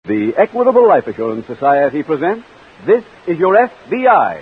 The Equitable Life Assurance Society presents This Is Your FBI.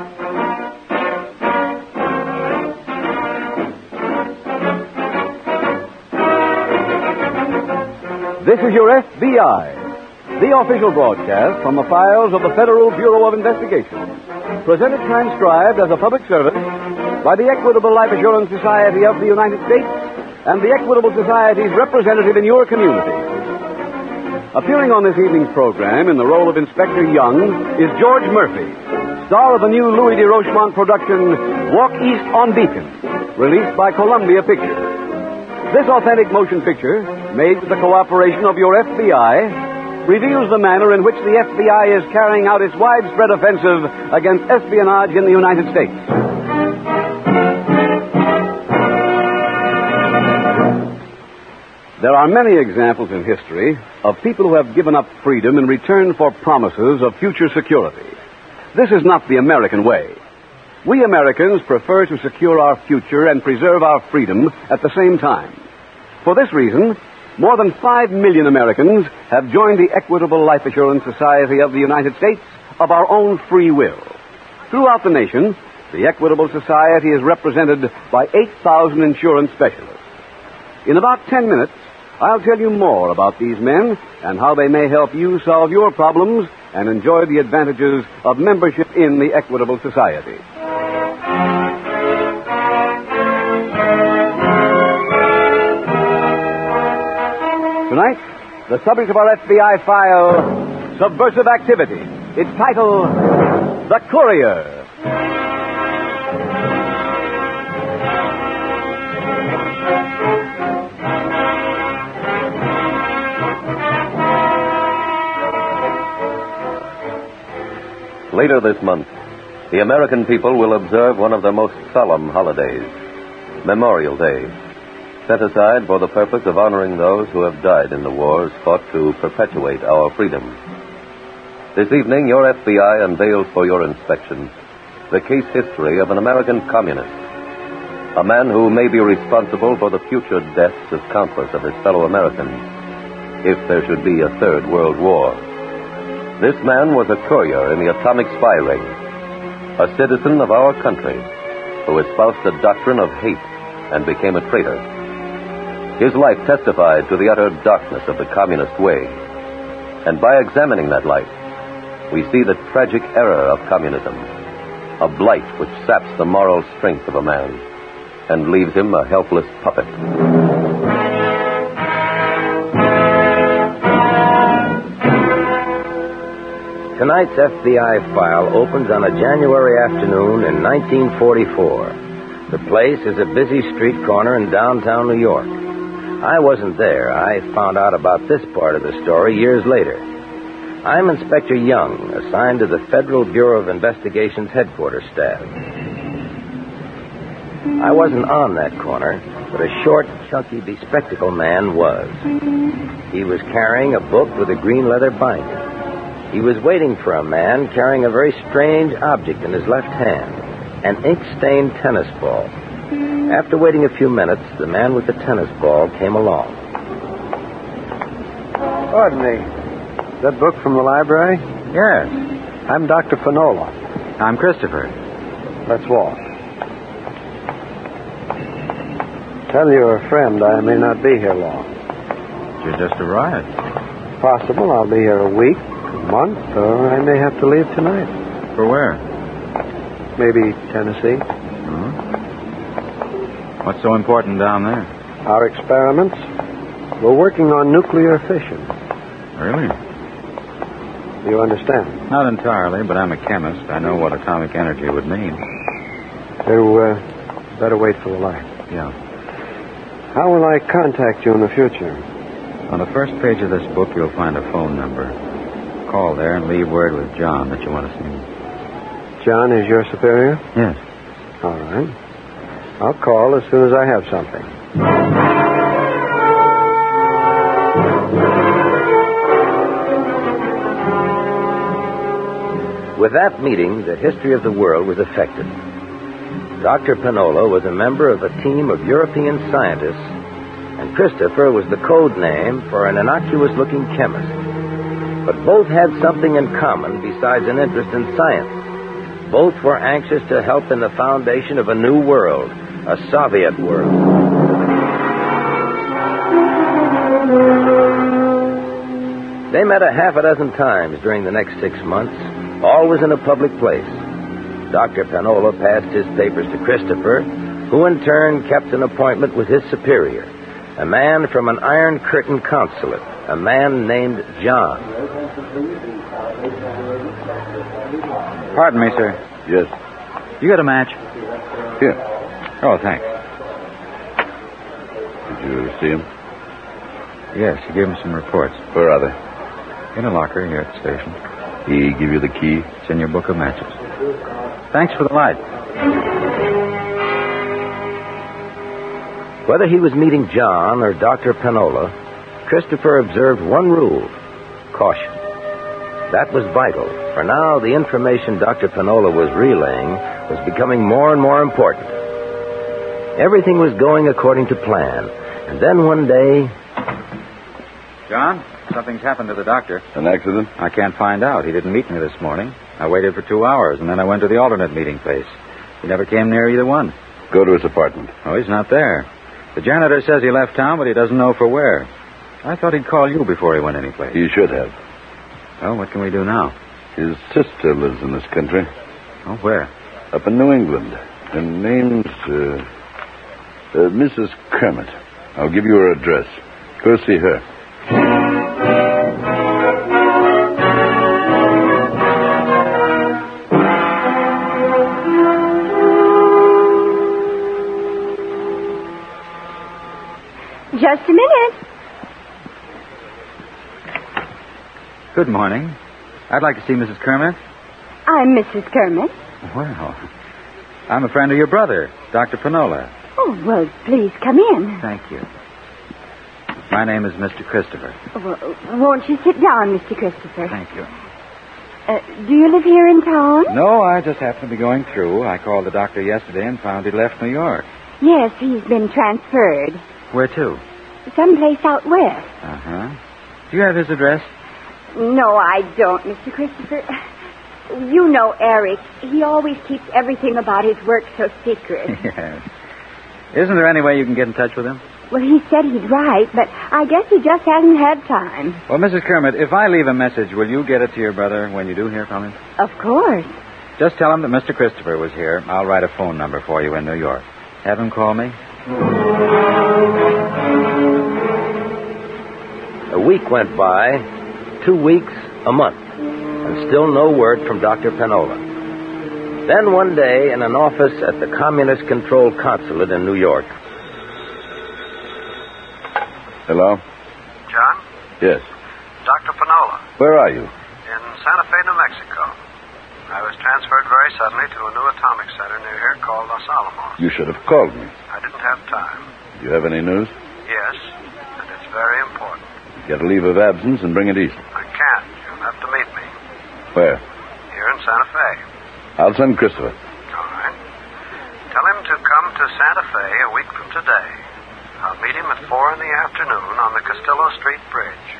This is Your FBI, the official broadcast from the files of the Federal Bureau of Investigation, presented transcribed as a public service by the Equitable Life Assurance Society of the United States and the Equitable Society's representative in your community. Appearing on this evening's program in the role of Inspector Young is George Murphy, star of the new Louis de Rochemont production, Walk East on Beacon, released by Columbia Pictures. This authentic motion picture, made with the cooperation of your FBI, reveals the manner in which the FBI is carrying out its widespread offensive against espionage in the United States. There are many examples in history of people who have given up freedom in return for promises of future security. This is not the American way. We Americans prefer to secure our future and preserve our freedom at the same time. For this reason, more than 5 million Americans have joined the Equitable Life Assurance Society of the United States of our own free will. Throughout the nation, the Equitable Society is represented by 8,000 insurance specialists. In about 10 minutes, I'll tell you more about these men and how they may help you solve your problems and enjoy the advantages of membership in the Equitable Society. Tonight, the subject of our FBI file, Subversive Activity. Its title, The Courier. Later this month, the American people will observe one of their most solemn holidays, Memorial Day, set aside for the purpose of honoring those who have died in the wars fought to perpetuate our freedom. This evening, your FBI unveils for your inspection the case history of an American communist, a man who may be responsible for the future deaths of countless of his fellow Americans, if there should be a third world war. This man was a courier in the atomic spy ring, a citizen of our country who espoused a doctrine of hate and became a traitor. His life testified to the utter darkness of the communist way. And by examining that life, we see the tragic error of communism, a blight which saps the moral strength of a man and leaves him a helpless puppet. Tonight's FBI file opens on a January afternoon in 1944. The place is a busy street corner in downtown New York. I wasn't there. I found out about this part of the story years later. I'm Inspector Young, assigned to the Federal Bureau of Investigation's headquarters staff. I wasn't on that corner, but a short, chunky, bespectacled man was. He was carrying a book with a green leather binding. He was waiting for a man carrying a very strange object in his left hand, an ink-stained tennis ball. After waiting a few minutes, the man with the tennis ball came along. Pardon me. Is that book from the library? Yes. I'm Dr. Finola. I'm Christopher. Let's walk. Tell your friend I may not be here long. You just arrived. Possible I'll be here a week, a month, or I may have to leave tonight. For where? Maybe Tennessee. What's so important down there? Our experiments. We're working on nuclear fission. Really? You understand? Not entirely, but I'm a chemist. I know what atomic energy would mean. You better wait for the light. Yeah. How will I contact you in the future? On the first page of this book, you'll find a phone number. Call there and leave word with John that you want to see me. John is your superior? Yes. All right. I'll call as soon as I have something. With that meeting, the history of the world was affected. Dr. Pinola was a member of a team of European scientists, and Christopher was the code name for an innocuous-looking chemist. But both had something in common besides an interest in science. Both were anxious to help in the foundation of a new world, a Soviet world. They met a half a dozen times during the next 6 months, always in a public place. Dr. Panola passed his papers to Christopher, who in turn kept an appointment with his superior, a man from an Iron Curtain consulate, a man named John. Pardon me, sir. Yes. You got a match? Here. Oh, thanks. Did you see him? Yes, he gave him some reports. Where are they? In a locker here at the station. He give you the key? It's in your book of matches. Thanks for the light. Whether he was meeting John or Dr. Panola, Christopher observed one rule: caution. That was vital, for now the information Dr. Panola was relaying was becoming more and more important. Everything was going according to plan, and then one day... John, something's happened to the doctor. An accident? I can't find out. He didn't meet me this morning. I waited for 2 hours, and then I went to the alternate meeting place. He never came near either one. Go to his apartment. Oh, he's not there. The janitor says he left town, but he doesn't know for where. I thought he'd call you before he went anyplace. He should have. Well, what can we do now? His sister lives in this country. Oh, where? Up in New England. Her name's, Mrs. Kermit. I'll give you her address. Go see her. Just a minute. Good morning. I'd like to see Mrs. Kermit. I'm Mrs. Kermit. Well, I'm a friend of your brother, Dr. Panola. Oh, well, please come in. Thank you. My name is Mr. Christopher. Well, won't you sit down, Mr. Christopher? Thank you. Do you live here in town? No, I just happened to be going through. I called the doctor yesterday and found he'd left New York. Yes, he's been transferred. Where to? Someplace out west. Uh-huh. Do you have his address? No, I don't, Mr. Christopher. You know Eric. He always keeps everything about his work so secret. Yes. Isn't there any way you can get in touch with him? Well, he said he'd write, but I guess he just hasn't had time. Well, Mrs. Kermit, if I leave a message, will you get it to your brother when you do hear from him? Of course. Just tell him that Mr. Christopher was here. I'll write a phone number for you in New York. Have him call me. A week went by, 2 weeks, a month, and still no word from Dr. Panola. Then one day, in an office at the communist-controlled consulate in New York. Hello? John? Yes. Dr. Panola. Where are you? In Santa Fe, New Mexico. I was transferred very suddenly to a new atomic center near here called Los Alamos. You should have called me. I didn't have time. Do you have any news? Yes, and it's very important. Get a leave of absence and bring it east. I can't. You'll have to meet me. Where? Here in Santa Fe. I'll send Christopher. All right. Tell him to come to Santa Fe a week from today. I'll meet him at 4 in the afternoon on the Castillo Street Bridge.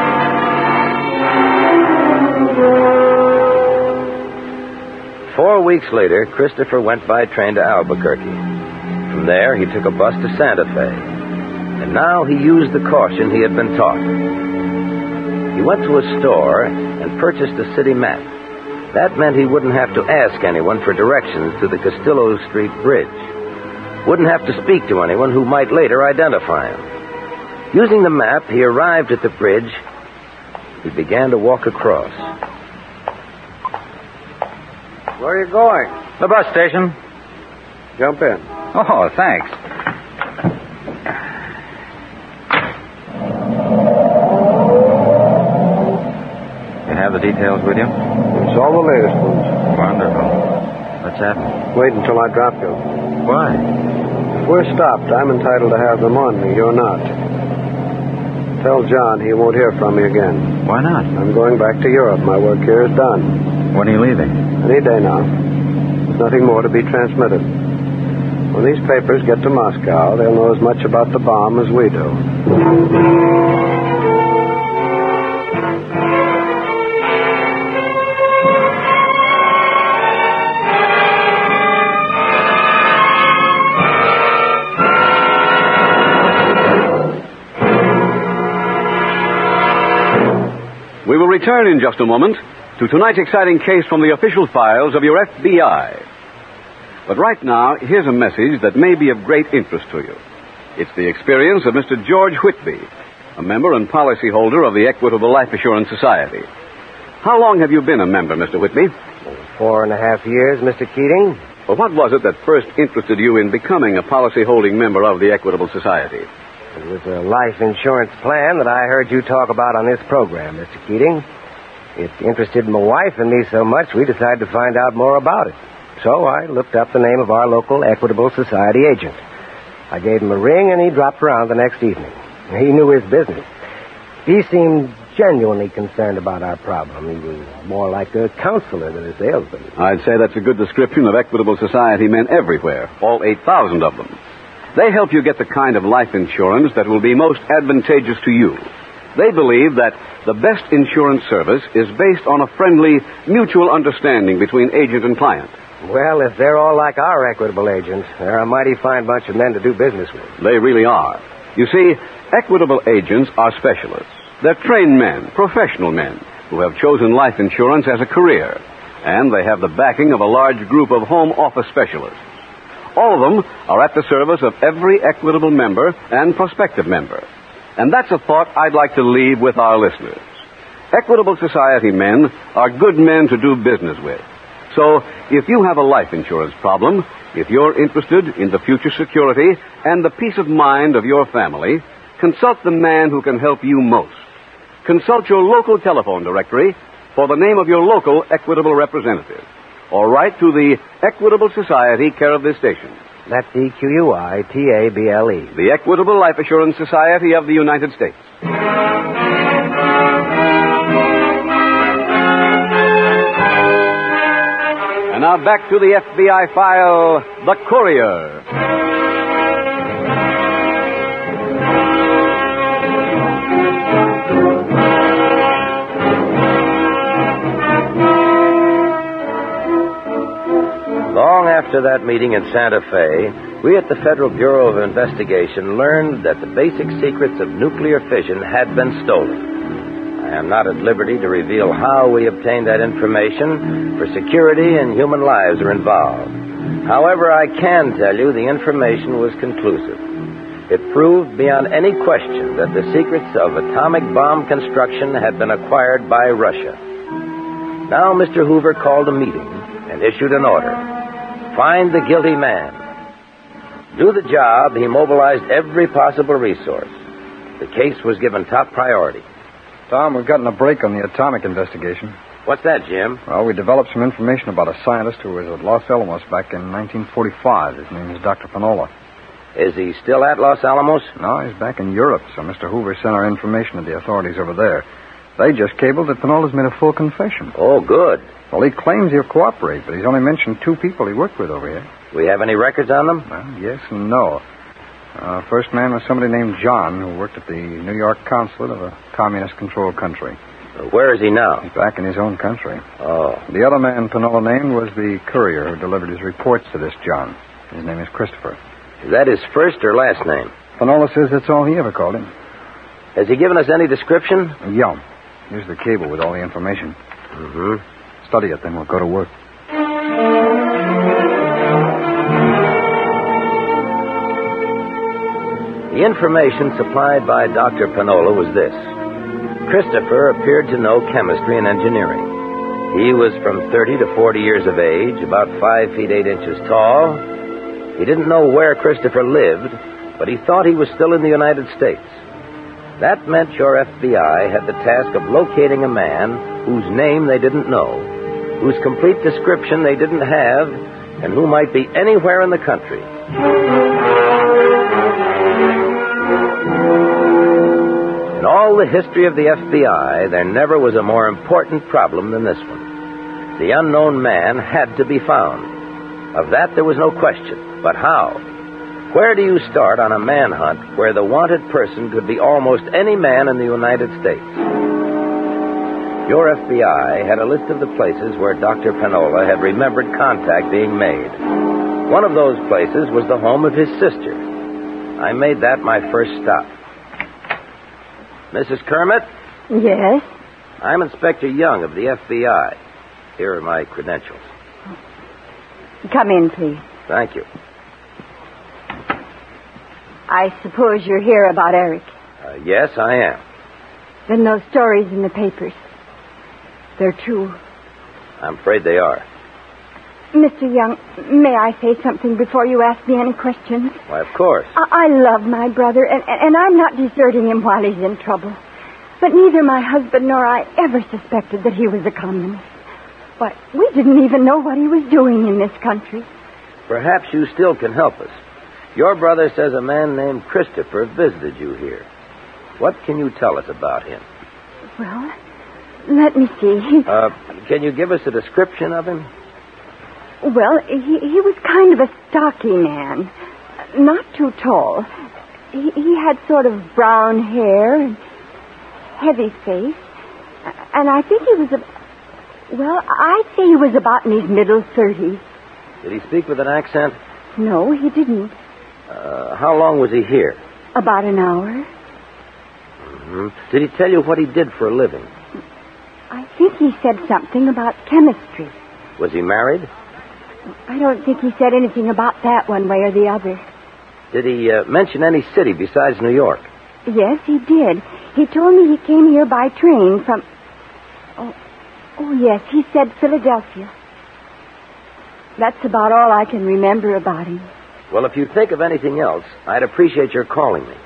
4 weeks later, Christopher went by train to Albuquerque. From there, he took a bus to Santa Fe. And now he used the caution he had been taught. He went to a store and purchased a city map. That meant he wouldn't have to ask anyone for directions to the Castillo Street Bridge. Wouldn't have to speak to anyone who might later identify him. Using the map, he arrived at the bridge. He began to walk across. Where are you going? The bus station. Jump in. Oh, thanks. You have the details with you? It's all the latest ones. Wonderful. What's happening? Wait until I drop you. Why? If we're stopped, I'm entitled to have them on me. You're not. Tell John he won't hear from me again. Why not? I'm going back to Europe. My work here is done. When are you leaving? Any day now. There's nothing more to be transmitted. When these papers get to Moscow, they'll know as much about the bomb as we do. We will return in just a moment to tonight's exciting case from the official files of your FBI. But right now, here's a message that may be of great interest to you. It's the experience of Mr. George Whitby, a member and policyholder of the Equitable Life Assurance Society. How long have you been a member, Mr. Whitby? 4.5 years, Mr. Keating. Well, what was it that first interested you in becoming a policy-holding member of the Equitable Society? It was a life insurance plan that I heard you talk about on this program, Mr. Keating. It interested my wife and me so much, we decided to find out more about it. So I looked up the name of our local Equitable Society agent. I gave him a ring, and he dropped around the next evening. He knew his business. He seemed genuinely concerned about our problem. He was more like a counselor than a salesman. I'd say that's a good description of Equitable Society men everywhere, all 8,000 of them. They help you get the kind of life insurance that will be most advantageous to you. They believe that the best insurance service is based on a friendly, mutual understanding between agent and client. Well, if they're all like our Equitable agents, they're a mighty fine bunch of men to do business with. They really are. You see, Equitable agents are specialists. They're trained men, professional men, who have chosen life insurance as a career. And they have the backing of a large group of home office specialists. All of them are at the service of every Equitable member and prospective member. And that's a thought I'd like to leave with our listeners. Equitable Society men are good men to do business with. So, if you have a life insurance problem, if you're interested in the future security and the peace of mind of your family, consult the man who can help you most. Consult your local telephone directory for the name of your local Equitable representative. Or write to the Equitable Society, care of this station. That's EQUITABLE. The Equitable Life Assurance Society of the United States. And now back to the FBI file, The Courier. Long after that meeting in Santa Fe, we at the Federal Bureau of Investigation learned that the basic secrets of nuclear fission had been stolen. I am not at liberty to reveal how we obtained that information, for security and human lives are involved. However, I can tell you the information was conclusive. It proved beyond any question that the secrets of atomic bomb construction had been acquired by Russia. Now Mr. Hoover called a meeting and issued an order. Find the guilty man. Do the job, he mobilized every possible resource. The case was given top priority. Tom, we've gotten a break on the atomic investigation. What's that, Jim? Well, we developed some information about a scientist who was at Los Alamos back in 1945. His name is Dr. Panola. Is he still at Los Alamos? No, he's back in Europe, so Mr. Hoover sent our information to the authorities over there. They just cabled that Panola's made a full confession. Oh, good. Well, he claims he'll cooperate, but he's only mentioned 2 people he worked with over here. We have any records on them? Well, yes and no. First man was somebody named John, who worked at the New York consulate of a communist-controlled country. Where is he now? He's back in his own country. Oh. The other man Panola named was the courier who delivered his reports to this John. His name is Christopher. Is that his first or last name? Panola says that's all he ever called him. Has he given us any description? Yeah. Here's the cable with all the information. Mm-hmm. Study it, then we'll go to work. The information supplied by Dr. Panola was this. Christopher appeared to know chemistry and engineering. He was from 30 to 40 years of age, about 5 feet 8 inches tall. He didn't know where Christopher lived, but he thought he was still in the United States. That meant your FBI had the task of locating a man whose name they didn't know, whose complete description they didn't have, and who might be anywhere in the country. In all the history of the FBI, there never was a more important problem than this one. The unknown man had to be found. Of that there was no question. But how? Where do you start on a manhunt where the wanted person could be almost any man in the United States? Your FBI had a list of the places where Dr. Panola had remembered contact being made. One of those places was the home of his sister. I made that my first stop. Mrs. Kermit? Yes? I'm Inspector Young of the FBI. Here are my credentials. Come in, please. Thank you. I suppose you're here about Eric. Yes, I am. Then those stories in the papers. They're true. I'm afraid they are. Mr. Young, may I say something before you ask me any questions? Why, of course. I love my brother, and I'm not deserting him while he's in trouble. But neither my husband nor I ever suspected that he was a communist. Why, we didn't even know what he was doing in this country. Perhaps you still can help us. Your brother says a man named Christopher visited you here. What can you tell us about him? Well, let me see. Can you give us a description of him? Well, he was kind of a stocky man. Not too tall. He had sort of brown hair and heavy face. And I think he was I'd say he was about in his middle 30s. Did he speak with an accent? No, he didn't. How long was he here? About an hour. Mm-hmm. Did he tell you what he did for a living? I think he said something about chemistry. Was he married? I don't think he said anything about that one way or the other. Did he mention any city besides New York? Yes, he did. He told me he came here by train from... Oh, yes, he said Philadelphia. That's about all I can remember about him. Well, if you think of anything else, I'd appreciate your calling me.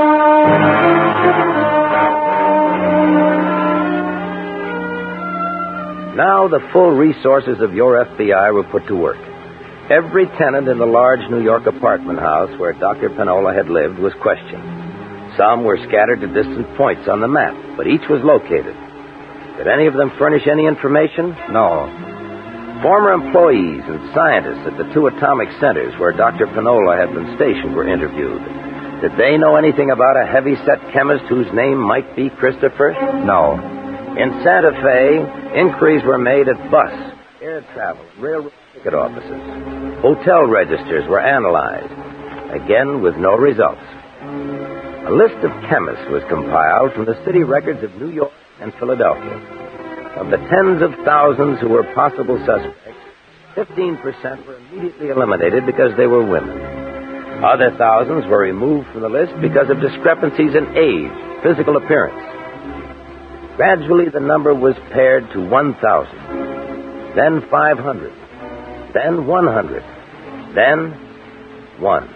Now the full resources of your FBI were put to work. Every tenant in the large New York apartment house where Dr. Pinola had lived was questioned. Some were scattered to distant points on the map, but each was located. Did any of them furnish any information? No. Former employees and scientists at the 2 atomic centers where Dr. Pinola had been stationed were interviewed. Did they know anything about a heavy-set chemist whose name might be Christopher? No. In Santa Fe, inquiries were made at bus, air travel, railroad ticket offices. Hotel registers were analyzed, again with no results. A list of chemists was compiled from the city records of New York and Philadelphia. Of the tens of thousands who were possible suspects, 15% were immediately eliminated because they were women. Other thousands were removed from the list because of discrepancies in age, physical appearance. Gradually, the number was pared to 1,000, then 500, then 100, then 1.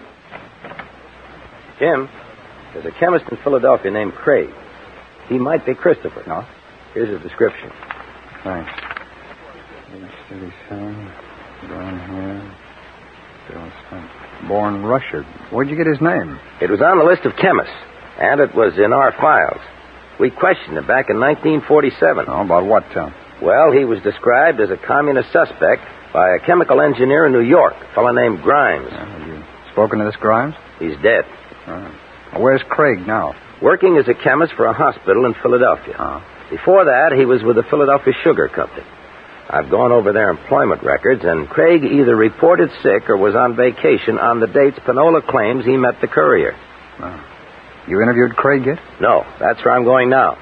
Jim, there's a chemist in Philadelphia named Craig. He might be Christopher. No? Here's his description. Thanks. Age 37, brown hair, Bill Spence. Born Russia. Where'd you get his name? It was on the list of chemists, and it was in our files. We questioned him back in 1947. Oh, about what, Tom? Well, he was described as a communist suspect by a chemical engineer in New York, a fellow named Grimes. Have you spoken to this Grimes? He's dead. Where's Craig now? Working as a chemist for a hospital in Philadelphia. Before that, he was with the Philadelphia Sugar Company. I've gone over their employment records, and Craig either reported sick or was on vacation on the dates Pinola claims he met the courier. You interviewed Craig yet? No, that's where I'm going now.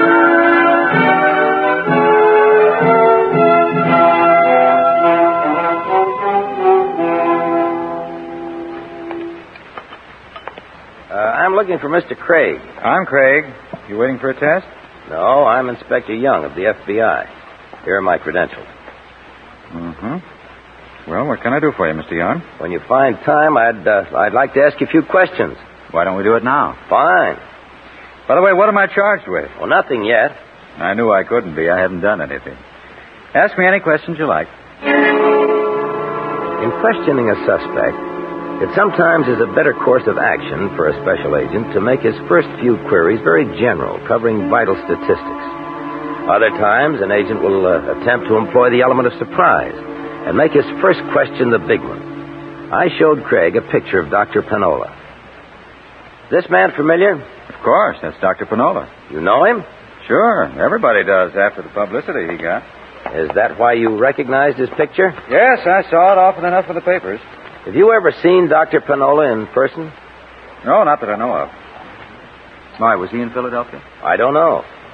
I'm looking for Mr. Craig. I'm Craig. You waiting for a test? No, I'm Inspector Young of the FBI. Here are my credentials. Mm-hmm. Well, what can I do for you, Mr. Young? When you find time, I'd like to ask you a few questions. Why don't we do it now? Fine. By the way, what am I charged with? Well, nothing yet. I knew I couldn't be. I haven't done anything. Ask me any questions you like. In questioning a suspect, it sometimes is a better course of action for a special agent to make his first few queries very general, covering vital statistics. Other times, an agent will attempt to employ the element of surprise and make his first question the big one. I showed Craig a picture of Dr. Pinola. Is this man familiar? Of course, that's Dr. Pinola. You know him? Sure, everybody does after the publicity he got. Is that why you recognized his picture? Yes, I saw it often enough in the papers. Have you ever seen Dr. Pinola in person? No, not that I know of. Why, was he in Philadelphia? I don't know.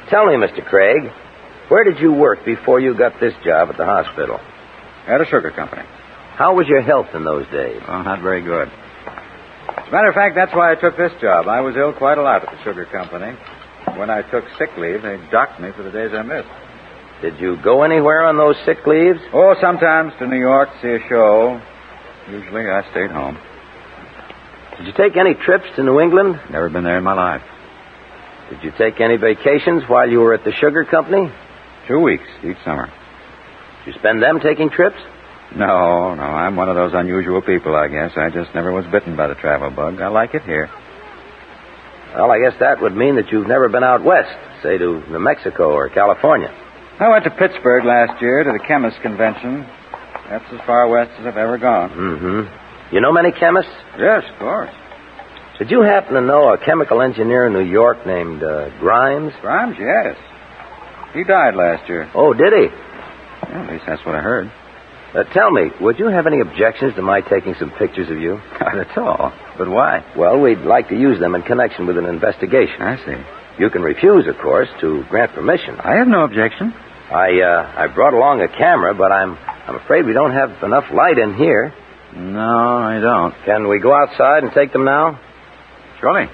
Tell me, Mr. Craig, where did you work before you got this job at the hospital? At a sugar company. How was your health in those days? Well, not very good. As a matter of fact, that's why I took this job. I was ill quite a lot at the sugar company. When I took sick leave, they docked me for the days I missed. Did you go anywhere on those sick leaves? Oh, sometimes to New York to see a show. Usually I stayed home. Did you take any trips to New England? Never been there in my life. Did you take any vacations while you were at the sugar company? 2 weeks each summer. Did you spend them taking trips? No. I'm one of those unusual people, I guess. I just never was bitten by the travel bug. I like it here. Well, I guess that would mean that you've never been out west, say to New Mexico or California. I went to Pittsburgh last year to the chemist convention. That's as far west as I've ever gone. Mm-hmm. You know many chemists? Yes, of course. Did you happen to know a chemical engineer in New York named Grimes? Grimes, yes. He died last year. Oh, did he? Well, at least that's what I heard. Tell me, would you have any objections to my taking some pictures of you? Not at all. But why? Well, we'd like to use them in connection with an investigation. I see. You can refuse, of course, to grant permission. I have no objection. I brought along a camera, but I'm afraid we don't have enough light in here. No, I don't. Can we go outside and take them now? Surely.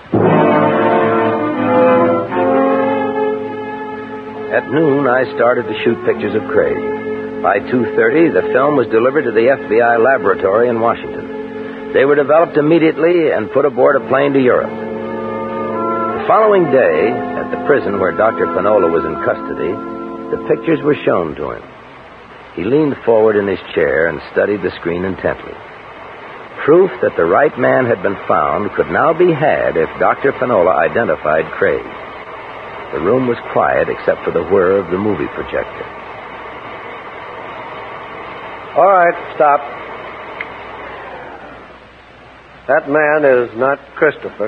At noon, I started to shoot pictures of Craig. By 2:30, the film was delivered to the FBI laboratory in Washington. They were developed immediately and put aboard a plane to Europe. The following day, at the prison where Dr. Panola was in custody, the pictures were shown to him. He leaned forward in his chair and studied the screen intently. Proof that the right man had been found could now be had if Dr. Panola identified Craig. The room was quiet except for the whir of the movie projector. All right, stop. That man is not Christopher.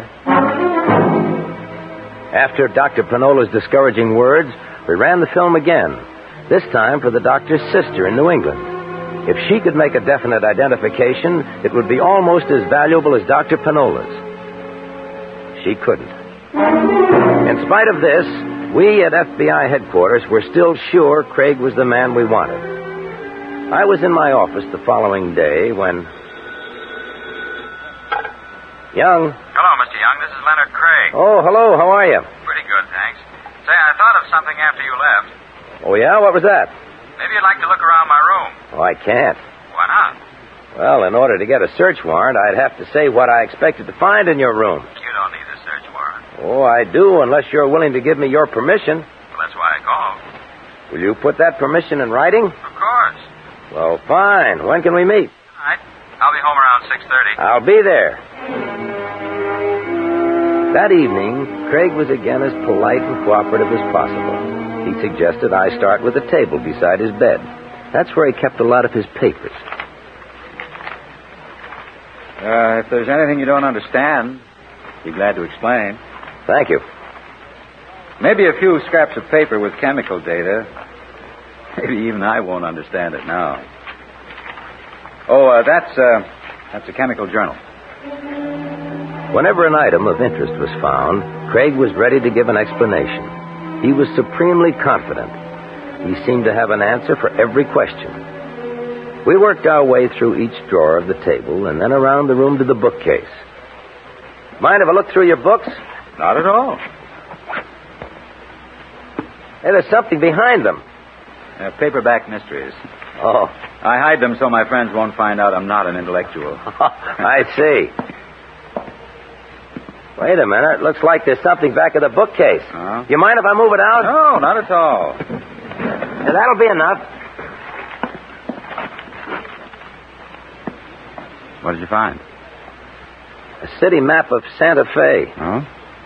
After Dr. Panola's discouraging words, we ran the film again, this time for the doctor's sister in New England. If she could make a definite identification, it would be almost as valuable as Dr. Panola's. She couldn't. In spite of this, we at FBI headquarters were still sure Craig was the man we wanted. I was in my office the following day when... Young. Hello, Mr. Young. This is Leonard Craig. Oh, hello. How are you? Pretty good, thanks. Say, I thought of something after you left. Oh, yeah? What was that? Maybe you'd like to look around my room. Oh, I can't. Why not? Well, in order to get a search warrant, I'd have to say what I expected to find in your room. You don't need a search warrant. Oh, I do, unless you're willing to give me your permission. Well, that's why I called. Will you put that permission in writing? Of course. Well, fine. When can we meet? All right. I'll be home around 6:30. I'll be there. That evening, Craig was again as polite and cooperative as possible. He suggested I start with a table beside his bed. That's where he kept a lot of his papers. If there's anything you don't understand, be glad to explain. Thank you. Maybe a few scraps of paper with chemical data. Maybe even I won't understand it now. Oh, that's a chemical journal. Whenever an item of interest was found, Craig was ready to give an explanation. He was supremely confident. He seemed to have an answer for every question. We worked our way through each drawer of the table and then around the room to the bookcase. Mind if I look through your books? Not at all. Hey, there's something behind them. Paperback mysteries. Oh. I hide them so my friends won't find out I'm not an intellectual. I see. Wait a minute. Looks like there's something back of the bookcase. Uh-huh. You mind if I move it out? No, not at all. Yeah, that'll be enough. What did you find? A city map of Santa Fe. Oh?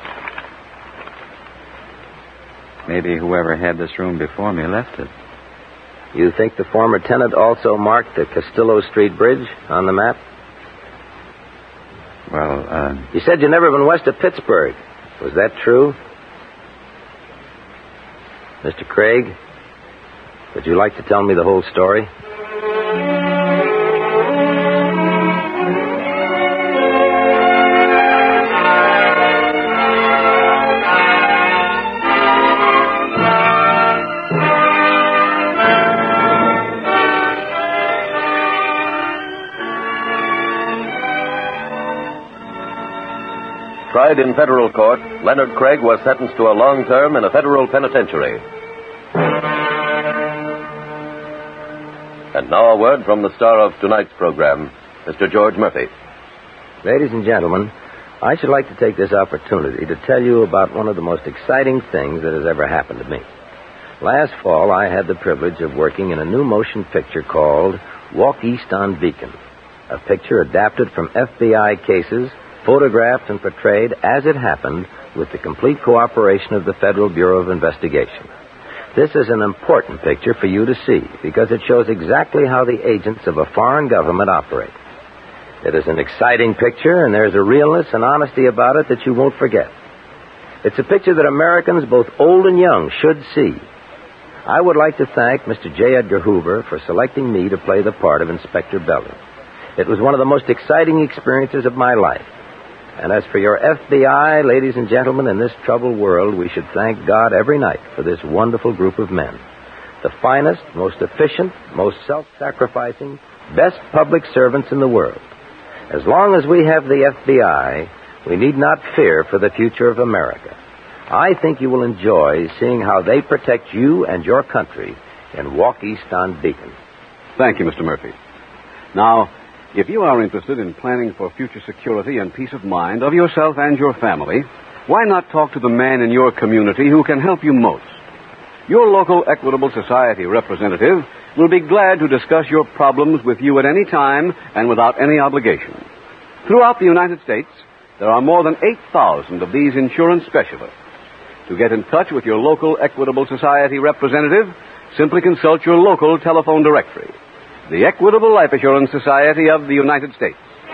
Maybe whoever had this room before me left it. You think the former tenant also marked the Castillo Street Bridge on the map? Well, You said you'd never been west of Pittsburgh. Was that true? Mr. Craig, would you like to tell me the whole story? Tried in federal court, Leonard Craig was sentenced to a long term in a federal penitentiary. And now a word from the star of tonight's program, Mr. George Murphy. Ladies and gentlemen, I should like to take this opportunity to tell you about one of the most exciting things that has ever happened to me. Last fall, I had the privilege of working in a new motion picture called Walk East on Beacon, a picture adapted from FBI cases, photographed and portrayed as it happened with the complete cooperation of the Federal Bureau of Investigation. This is an important picture for you to see because it shows exactly how the agents of a foreign government operate. It is an exciting picture, and there's a realness and honesty about it that you won't forget. It's a picture that Americans, both old and young, should see. I would like to thank Mr. J. Edgar Hoover for selecting me to play the part of Inspector Belden. It was one of the most exciting experiences of my life. And as for your FBI, ladies and gentlemen, in this troubled world, we should thank God every night for this wonderful group of men. The finest, most efficient, most self-sacrificing, best public servants in the world. As long as we have the FBI, we need not fear for the future of America. I think you will enjoy seeing how they protect you and your country in Walk East on Beacon. Thank you, Mr. Murphy. Now, if you are interested in planning for future security and peace of mind of yourself and your family, why not talk to the man in your community who can help you most? Your local Equitable Society representative will be glad to discuss your problems with you at any time and without any obligation. Throughout the United States, there are more than 8,000 of these insurance specialists. To get in touch with your local Equitable Society representative, simply consult your local telephone directory. The Equitable Life Assurance Society of the United States.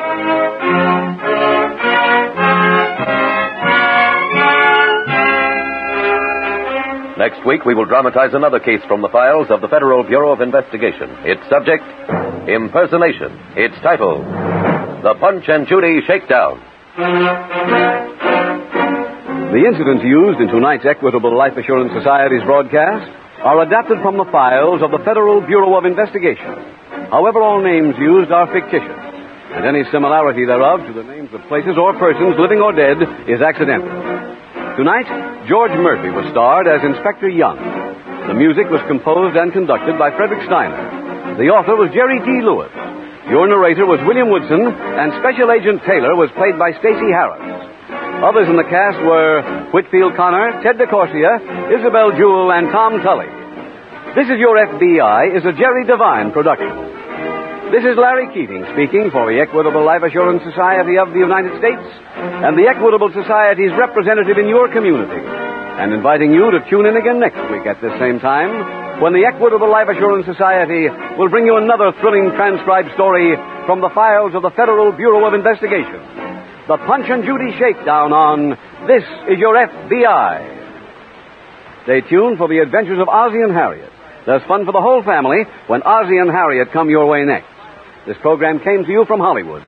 Next week, we will dramatize another case from the files of the Federal Bureau of Investigation. Its subject, impersonation. Its title, The Punch and Judy Shakedown. The incidents used in tonight's Equitable Life Assurance Society's broadcast are adapted from the files of the Federal Bureau of Investigation. However, all names used are fictitious, and any similarity thereof to the names of places or persons, living or dead, is accidental. Tonight, George Murphy was starred as Inspector Young. The music was composed and conducted by Frederick Steiner. The author was Jerry D. Lewis. Your narrator was William Woodson, and Special Agent Taylor was played by Stacey Harris. Others in the cast were Whitfield Connor, Ted DeCorsia, Isabel Jewell, and Tom Tully. This Is Your FBI is a Jerry Devine production. This is Larry Keating speaking for the Equitable Life Assurance Society of the United States and the Equitable Society's representative in your community, and inviting you to tune in again next week at this same time when the Equitable Life Assurance Society will bring you another thrilling transcribed story from the files of the Federal Bureau of Investigation. The Punch and Judy Shakedown on This Is Your FBI. Stay tuned for the adventures of Ozzie and Harriet. There's fun for the whole family when Ozzie and Harriet come your way next. This program came to you from Hollywood.